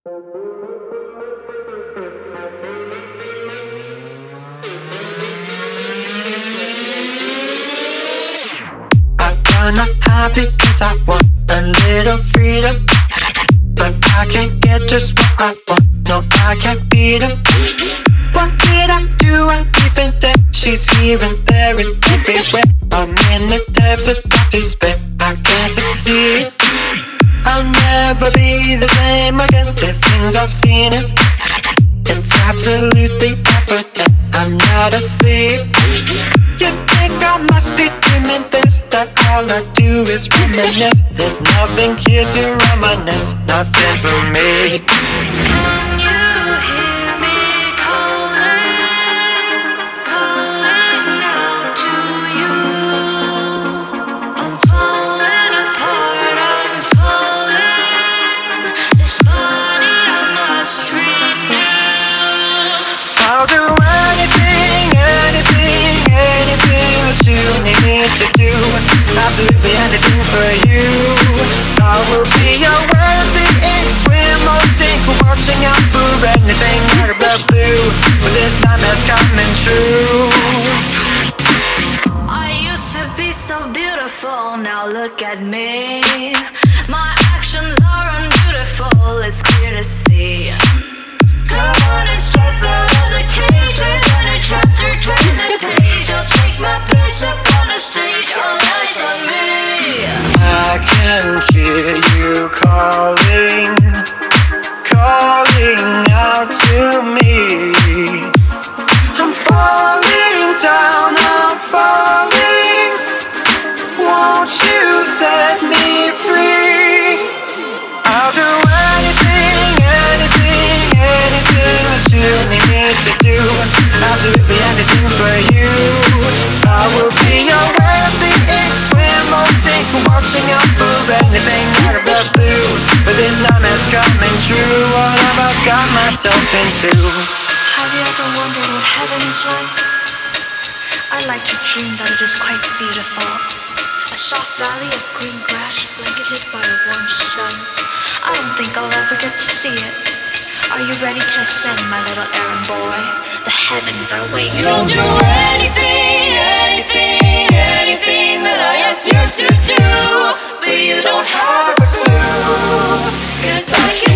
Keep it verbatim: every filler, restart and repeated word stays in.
I wanna happy cause I want a little freedom, but I can't get just what I want, no I can't beat them. What did I do? I'm even dead. She's here and there and everywhere. I'm in the depths of despair. I can't succeed. I'll never be the same again. The things I've seen, it, it's absolutely evident. I'm not asleep. You think I must be dreaming this, that all I do is reminisce. There's nothing here to reminisce, nothing for me. Can you hear me calling, calling out to you? I'm falling apart, I'm falling. This body I must renew. I'll do anything, anything, anything that you need me to do. Absolutely anything for you. I will be your worthy ink, swim or sink, watching out for anything out of the blue. When this nightmare's coming true. I used to be so beautiful, now look at me. My actions are unbeautiful, it's clear to see. Come on and step out of the cage. There's a new chapter, turn the page. I'll take my place up on the stage. All eyes on me. I can hear you calling, calling out to me. I'm falling down, I'm falling. Won't you set me free? I'll do anything, anything, anything that you need me to do. Absolutely anything for you. I will be your worthy ink, swim or sink, watching out for anything out of the blue. But this nightmare's coming true. What have I got myself into? Have you ever wondered what heaven is like? I like to dream that it is quite beautiful. A soft valley of green grass blanketed by a warm sun. I don't think I'll ever get to see it. Are you ready to ascend, my little errand boy? The heavens are waiting. You'll do anything, anything, anything that I ask you to do, but you don't have a clue. 'Cause I can't